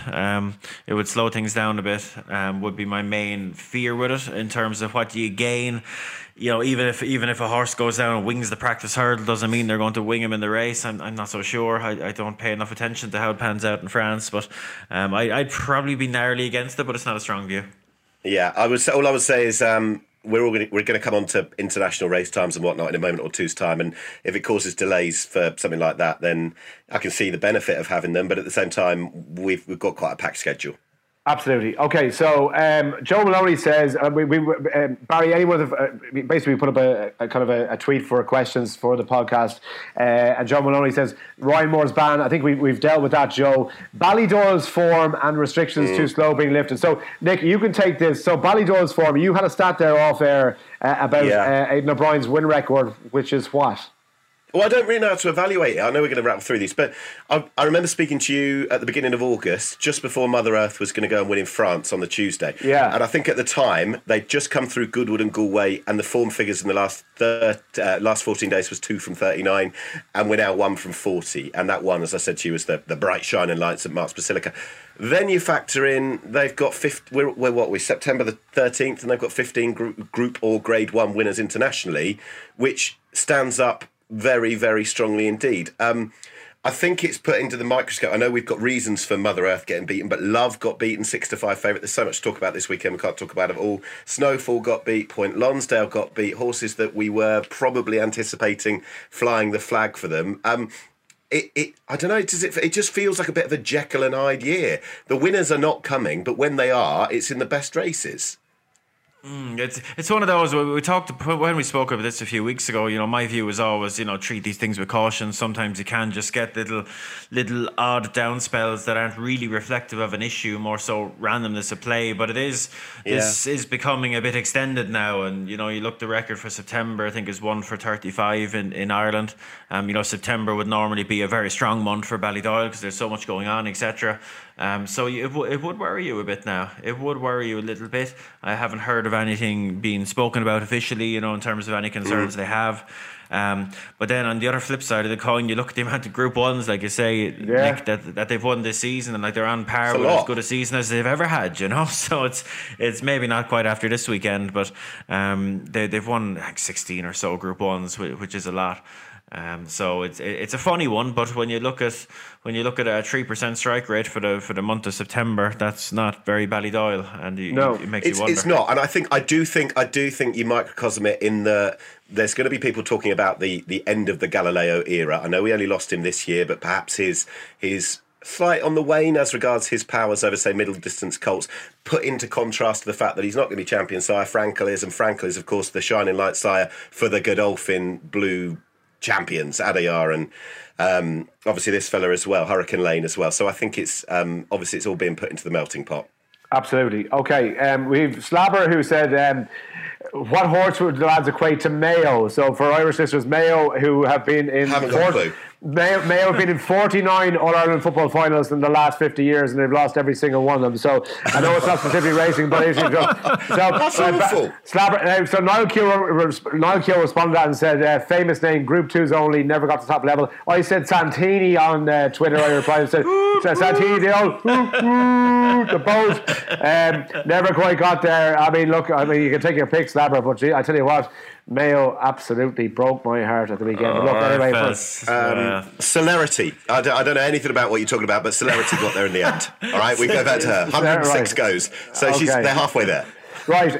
It would slow things down a bit. Would be my main fear with it, in terms of what do you gain. Even if a horse goes down and wings the practice hurdle, doesn't mean they're going to wing him in the race. I'm not so sure. I don't pay enough attention to how it pans out in France, but I'd probably be narrowly against it, but it's not a strong view. Yeah, all I would say is we're going to come on to international race times and whatnot in a moment or two's time, and if it causes delays for something like that, then I can see the benefit of having them. But at the same time, we've got quite a packed schedule. Absolutely. Okay, so Joe Maloney says, Barry, anyone basically put up a kind of a tweet for questions for the podcast, and Joe Maloney says, Ryan Moore's ban, I think we've dealt with that, Joe. Ballydoyle's form and restrictions too slow being lifted. So, Nick, you can take this. So, Ballydoyle's form, you had a stat there off air about Aidan O'Brien's win record, which is what? Well, I don't really know how to evaluate it. I know we're going to rattle through these, but I remember speaking to you at the beginning of August, just before Mother Earth was going to go and win in France on the Tuesday. Yeah. And I think at the time, they'd just come through Goodwood and Galway, and the form figures in the last 14 days was 2 from 39, and we're now 1 from 40. And that one, as I said to you, was the bright shining lights at Mark's Basilica. Then you factor in, they've got we're September the 13th, and they've got 15 group or grade 1 winners internationally, which stands up very, very strongly indeed. I think it's put into the microscope. I know we've got reasons for Mother Earth getting beaten, but Love got beaten 6-5 favourite. There's so much to talk about this weekend. We can't talk about it all. Snowfall got beat. Point Lonsdale got beat. Horses that we were probably anticipating flying the flag for them. I don't know. It just feels like a bit of a Jekyll and Hyde year. The winners are not coming, but when they are, it's in the best races. It's one of those we talked when we spoke about this a few weeks ago. My view was always treat these things with caution. Sometimes you can just get little odd down spells that aren't really reflective of an issue, more so randomness of play. But this is becoming a bit extended now. And you look, the record for September I think is 1 for 35 in Ireland. September would normally be a very strong month for Ballydoyle because there's so much going on, etc. So it would worry you a bit now. It would worry you a little bit. I haven't heard of anything being spoken about officially, in terms of any concerns they have. But then on the other flip side of the coin, you look at the amount of Group 1s, like you say, Nick, that they've won this season, and they're on par with as good a season as they've ever had, So it's maybe not quite after this weekend, but they've won like 16 or so Group 1s, which is a lot. So it's a funny one, but when you look at a 3% strike rate for the month of September, that's not very Ballydoyle, and it makes you wonder. It's not, and I do think you microcosm it in the. There's going to be people talking about the end of the Galileo era. I know we only lost him this year, but perhaps his slight on the wane as regards his powers over, say, middle distance colts, put into contrast to the fact that he's not going to be champion sire. Frankel is, and Frankel is, of course, the shining light sire for the Godolphin Blue champions, Adayar, and obviously this fella as well, Hurricane Lane as well. So I think it's obviously it's all being put into the melting pot. Absolutely. Okay, we've Slabber who said, what horse would the lads equate to Mayo? So for Irish listeners, Mayo, who have been in Mayo have been in 49 All-Ireland football finals in the last 50 years, and they've lost every single one of them. So I know it's not specifically racing, but it's just... That's awful. Slabber, so Niall Keogh responded to that and said, famous name, Group 2s only, never got to top level. I said Santini on Twitter. I replied and said, Santini, the boat. Never quite got there. I mean, you can take your pick, Slabber, but I tell you what, Mayo absolutely broke my heart at the weekend. But look, anyway, Celerity. I don't know anything about what you're talking about, but Celerity got there in the end. All right, we go back to her. 106 goes. So they're halfway there. Right,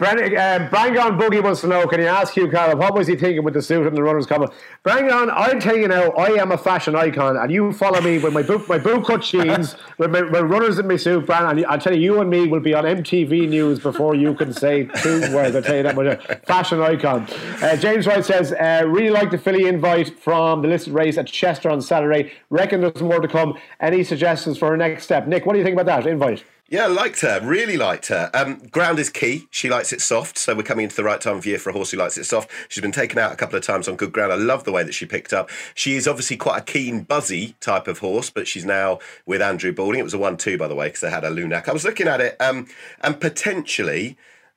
Brangon Boogie wants to know, can you ask Hugh Carroll, what was he thinking with the suit and the runners coming? Brangon, I'll tell you now, I am a fashion icon, and you follow me with my boot cut jeans, with my runners in my suit, Brangon, and I'll tell you and me will be on MTV News before you can say 2 words. I'll tell you that much. Fashion icon. James Wright says, really like the filly invite from the listed race at Chester on Saturday. Reckon there's more to come. Any suggestions for her next step? Nick, what do you think about that invite? Yeah, liked her. Really liked her. Ground is key. She likes it soft, so we're coming into the right time of year for a horse who likes it soft. She's been taken out a couple of times on good ground. I love the way that she picked up. She is obviously quite a keen, buzzy type of horse, but she's now with Andrew Balding. It was a 1-2, by the way, because they had a Lunac. I was looking at it, and potentially...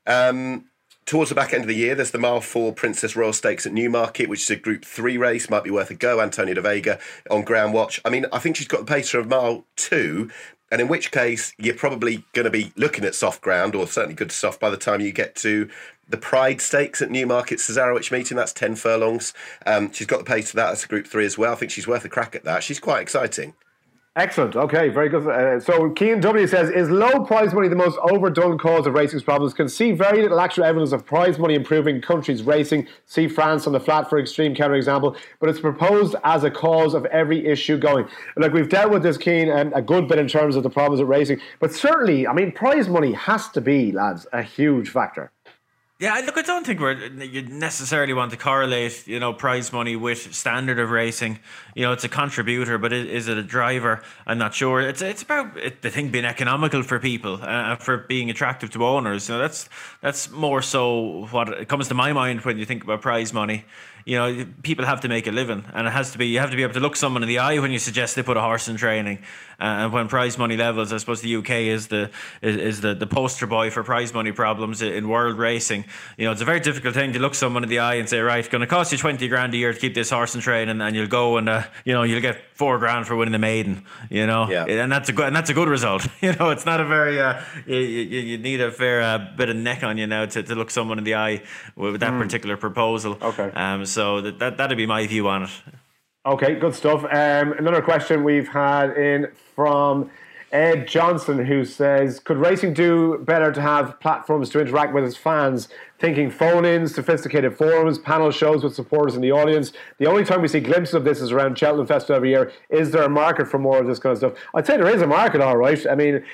towards the back end of the year, there's the Mile 4 Princess Royal Stakes at Newmarket, which is a Group 3 race, might be worth a go. Antonio de Vega on ground watch. I mean, I think she's got the pace of Mile 2, and in which case you're probably going to be looking at soft ground, or certainly good soft, by the time you get to the Pride Stakes at Newmarket Cesarewitch meeting. That's 10 furlongs. She's got the pace for that. That's a Group 3 as well. I think she's worth a crack at that. She's quite exciting. Excellent. Okay, very good. So Keane W says, is low prize money the most overdone cause of racing's problems? Can see very little actual evidence of prize money improving countries' racing. See France on the flat for extreme counterexample, but it's proposed as a cause of every issue going. Look, we've dealt with this, Keane, a good bit in terms of the problems of racing, but certainly, I mean, prize money has to be, lads, a huge factor. Yeah, look, I don't think you necessarily want to correlate, prize money with standard of racing. It's a contributor, but is it a driver? I'm not sure. It's about the thing being economical for people, for being attractive to owners. That's more so what comes to my mind when you think about prize money. People have to make a living, and you have to be able to look someone in the eye when you suggest they put a horse in training. And when prize money levels, I suppose the UK is the poster boy for prize money problems in world racing. It's a very difficult thing to look someone in the eye and say, right, it's going to cost you 20 grand a year to keep this horse in training, and you'll go and you'll get 4 grand for winning the maiden. Yeah. And that's a good result. It's not a very you need a fair bit of neck on you now to look someone in the eye with that particular proposal. Okay. So that'd be my view on it. Okay, good stuff. Another question we've had in from Ed Johnson, who says, could racing do better to have platforms to interact with its fans? Thinking phone-ins, sophisticated forums, panel shows with supporters in the audience. The only time we see glimpses of this is around Cheltenham Festival every year. Is there a market for more of this kind of stuff? I'd say there is a market, all right. I mean,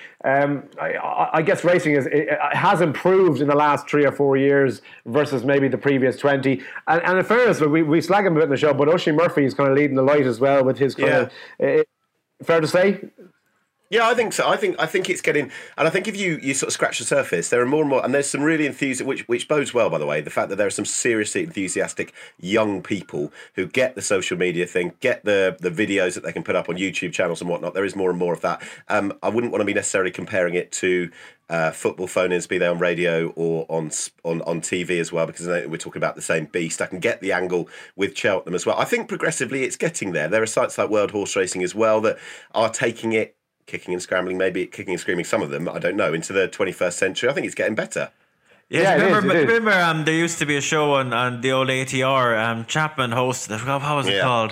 I guess racing has improved in the last 3 or 4 years versus maybe the previous 20. And in fairness, we slag him a bit in the show, but Oisin Murphy is kind of leading the light as well with his kind of... fair to say? Yeah, I think so. I think it's getting, and I think if you sort of scratch the surface, there are more and more, and there's some really enthusiastic, which bodes well, by the way, the fact that there are some seriously enthusiastic young people who get the social media thing, get the videos that they can put up on YouTube channels and whatnot. There is more and more of that. I wouldn't want to be necessarily comparing it to football phone-ins, be they on radio or on TV as well, because we're talking about the same beast. I can get the angle with Cheltenham as well. I think progressively it's getting there. There are sites like World Horse Racing as well that are taking it, kicking and scrambling, maybe kicking and screaming, some of them, I don't know, into the 21st century. I think it's getting better. Yeah, remember there used to be a show on the old ATR, Chapman hosted it. What was it called?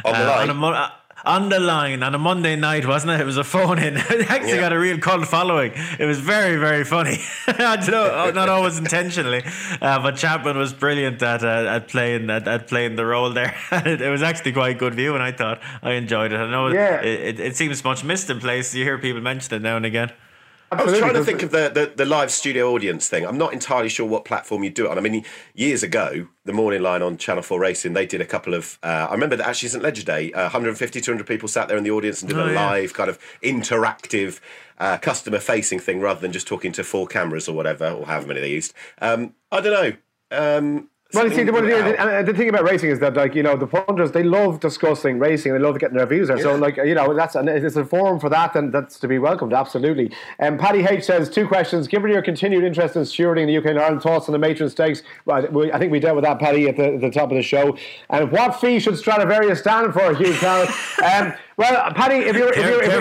On the line on a Monday night, wasn't it? It was a phone-in. It actually got a real cult following. It was very, very funny. I don't know, not always intentionally, but Chapman was brilliant at playing the role there. It was actually quite good view, and I thought I enjoyed it. I know it seems much missed in place. You hear people mention it now and again. I was trying to think of the live studio audience thing. I'm not entirely sure what platform you do it on. I mean, years ago, the Morning Line on Channel 4 Racing, they did a couple of... I remember that actually St Ledger Day, 150, 200 people sat there in the audience and did a live kind of interactive customer-facing thing rather than just talking to 4 cameras or whatever, or however many they used. I don't know. Well, you see, the thing about racing is that, like, you know, the punters, they love discussing racing, they love getting their views there. Yeah. So, like, you know, it's a forum for that, and that's to be welcomed, absolutely. Paddy H says, 2 questions. Given your continued interest in stewarding the UK and Ireland, thoughts on the matron stakes? Well, I think we dealt with that, Paddy, at the top of the show. And what fee should Stradivarius stand for, Hugh Carroll? Well, Paddy, if you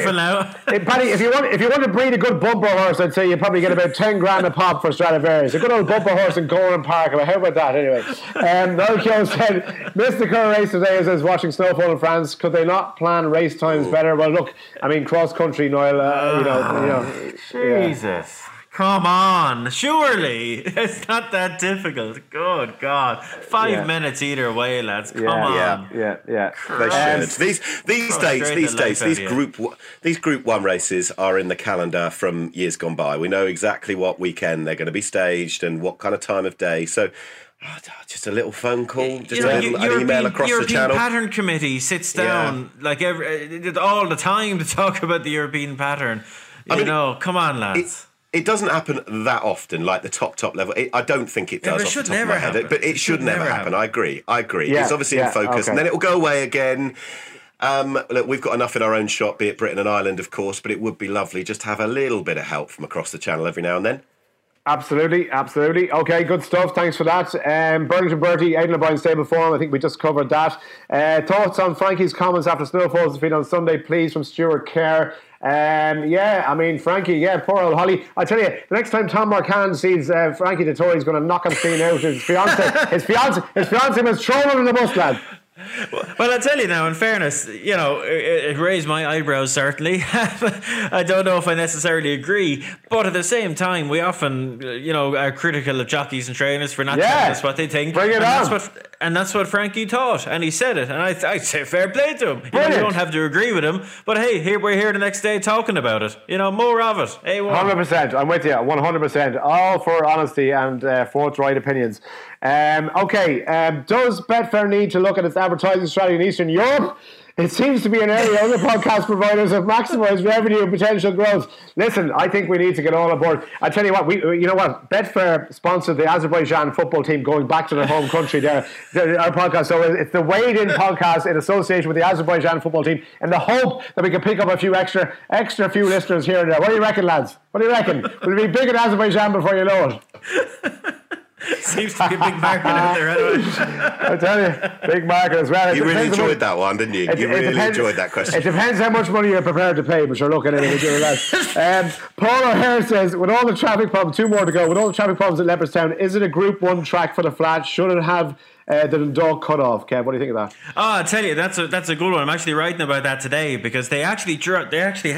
want to breed a good bumper horse, I'd say you probably get about 10 grand a pop for Stradivarius. A good old bumper horse in Goran Park. How about that, anyway? Noel Keogh said, missed the current race today as I was watching snowfall in France. Could they not plan race times better? Well, look, I mean, cross country, Noel. You know. Jesus. Yeah. Come on, surely it's not that difficult. Good God, 5 minutes either way, lads. Come on. Yeah. They should. These days, these Group 1 races are in the calendar from years gone by. We know exactly what weekend they're going to be staged and what kind of time of day. So. Just a little phone call, an email across the channel. European Pattern Committee sits down all the time to talk about the European pattern. Come on, lads. It doesn't happen that often, like the top level. I don't think it does. It should never happen. But it should never happen. I agree. Yeah, it's obviously in focus, and then it will go away again. Look, we've got enough in our own shop, be it Britain and Ireland, of course, but it would be lovely just to have a little bit of help from across the channel every now and then. Absolutely. Okay, good stuff. Thanks for that. Burlington Bertie, Aidan O'Brien stable form. I think we just covered that. Thoughts on Frankie's comments after Snowfall's defeat on Sunday, please, from Stuart Kerr. I mean, Frankie, poor old Holly. I tell you, the next time Tom Marcan sees Frankie Dettori, he's going to knock him clean out. His fiance must throw him in the bus, lad. Well, I tell you now, in fairness, you know, it raised my eyebrows, certainly. I don't know if I necessarily agree, but at the same time, we often, are critical of jockeys and trainers for not telling us what they think. Bring it on. That's what Frankie thought, and he said it, and I say fair play to him. You don't have to agree with him, but hey, we're here the next day talking about it. More of it. 100%. I'm with you. 100%. All for honesty and forthright opinions. Does Betfair need to look at its advertising strategy in Eastern Europe? It seems to be an area other podcast providers have maximised revenue and potential growth. Listen, I think we need to get all aboard. I tell you what, Betfair sponsored the Azerbaijan football team going back to their home country there, our podcast. So it's the Weighed In podcast in association with the Azerbaijan football team, and the hope that we can pick up a few extra few listeners here and there. What do you reckon, lads? What do you reckon? Will it be big in Azerbaijan before you know it? Seems to be a big market out there anyway. I tell you, big market as well. You really enjoyed that one, didn't you? You really enjoyed that question. It depends how much money you're prepared to pay, but you're looking at it. Paul O'Hare says, with all the traffic problems, 2 more to go, with all the traffic problems at Leopardstown, is it a Group 1 track for the flat? Should it have the Dundalk cut-off. Kev, what do you think of that? Oh, I tell you, that's a good one. I'm actually writing about that today because they actually tried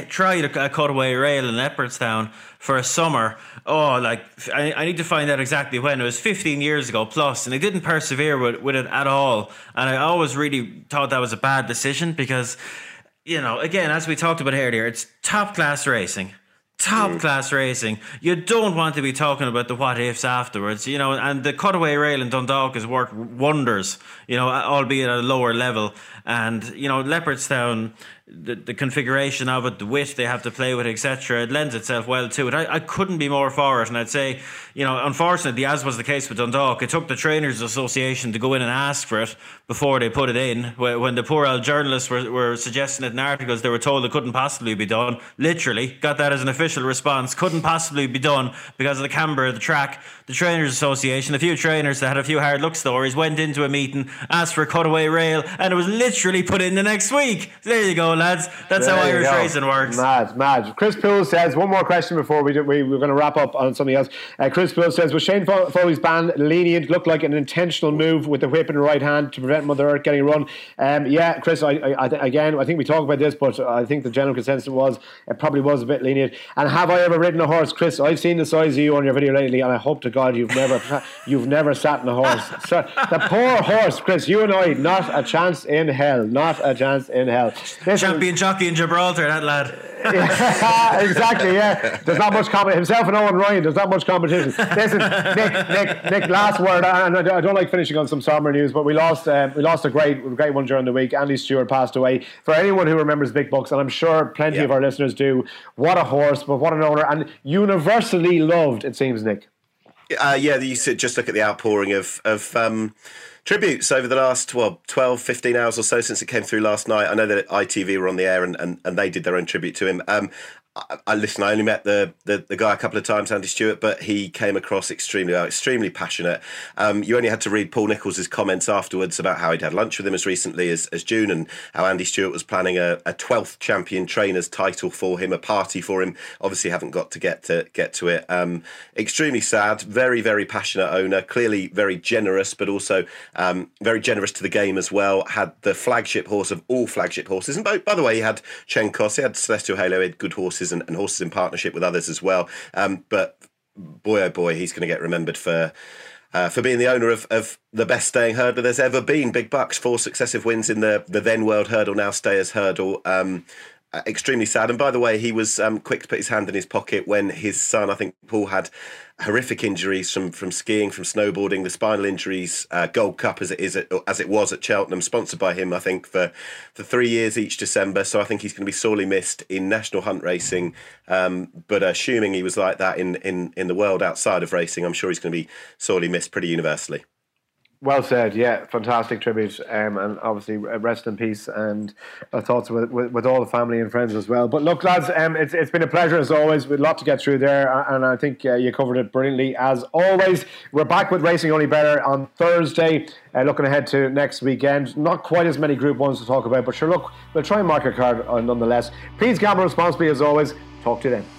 a cutaway rail in Leopardstown for a summer. Oh, like I need to find out exactly when. It was 15 years ago plus, and they didn't persevere with it at all. And I always really thought that was a bad decision because, you know, again, as we talked about earlier, it's top class racing. Top class racing. You don't want to be talking about the what ifs afterwards, you know, and the cutaway rail in Dundalk has worked wonders, you know, albeit at a lower level. And, you know, Leopardstown, the configuration of it, the width they have to play with, etc., it lends itself well to it. I couldn't be more for it. And I'd say, you know, unfortunately, as was the case with Dundalk, it took the Trainers Association to go in and ask for it before they put it in. When the poor old journalists were suggesting it in articles, they were told it couldn't possibly be done. Literally, got that as an official response. Couldn't possibly be done because of the camber of the track. The Trainers Association, a few trainers that had a few hard luck stories, went into a meeting, asked for a cutaway rail, and it was literally put in the next week. There you go, lads. That's how Irish racing works. Mad. Chris Poole says, one more question before we're going to wrap up on something else. Chris Poole says, was Shane Foley's ban lenient? Looked like an intentional move with the whip in the right hand to prevent Mother Earth getting run. Yeah, Chris, I think we talked about this, but I think the general consensus was it probably was a bit lenient. And have I ever ridden a horse, Chris? I've seen the size of you on your video lately, and I hope to God you've never sat in a horse. So, the poor horse, Chris, you and I, not a chance in hell. Not a chance in hell. Listen, champion jockey in Gibraltar, that lad. Yeah, exactly, yeah. There's not much competition. Himself and Owen Ryan, there's not much competition. Listen, Nick, last word, and I don't like finishing on some somber news, but we lost a great one during the week. Andy Stewart passed away. For anyone who remembers Big Bucks, and I'm sure plenty of our listeners do, what a horse, but what an owner, and universally loved, it seems, Nick. Yeah, you should just look at the outpouring of tributes over the last 12, 15 hours or so since it came through last night. I know that ITV were on the air and they did their own tribute to him. I only met the guy a couple of times, Andy Stewart, but he came across extremely well, extremely passionate. You only had to read Paul Nicholls' comments afterwards about how he'd had lunch with him as recently as June, and how Andy Stewart was planning a 12th champion trainers title for him, a party for him. Obviously haven't got to get to it. Extremely sad, very, very passionate owner, clearly very generous, but also very generous to the game as well. Had the flagship horse of all flagship horses. And by the way, he had Chenkos, he had Celestial Halo, he had good horses and horses in partnership with others as well. But boy, oh boy, he's going to get remembered for being the owner of the best staying hurdler there's ever been. Big Bucks, 4 successive wins in the then World Hurdle, now Stayers Hurdle. Extremely sad. And by the way, he was quick to put his hand in his pocket when his son, I think Paul, had horrific injuries from skiing, from snowboarding, the spinal injuries, Gold Cup as it was at Cheltenham, sponsored by him, I think, for 3 years each December. So I think he's going to be sorely missed in national hunt racing. But assuming he was like that in the world outside of racing, I'm sure he's going to be sorely missed pretty universally. Well said, yeah, fantastic tribute, and obviously rest in peace, and our thoughts with all the family and friends as well. But look, lads, it's been a pleasure as always. With a lot to get through there, and I think you covered it brilliantly as always. We're back with Racing Only Better on Thursday, looking ahead to next weekend. Not quite as many Group 1s to talk about, but sure, look, we'll try and mark a card nonetheless. Please gamble responsibly as always. Talk to you then.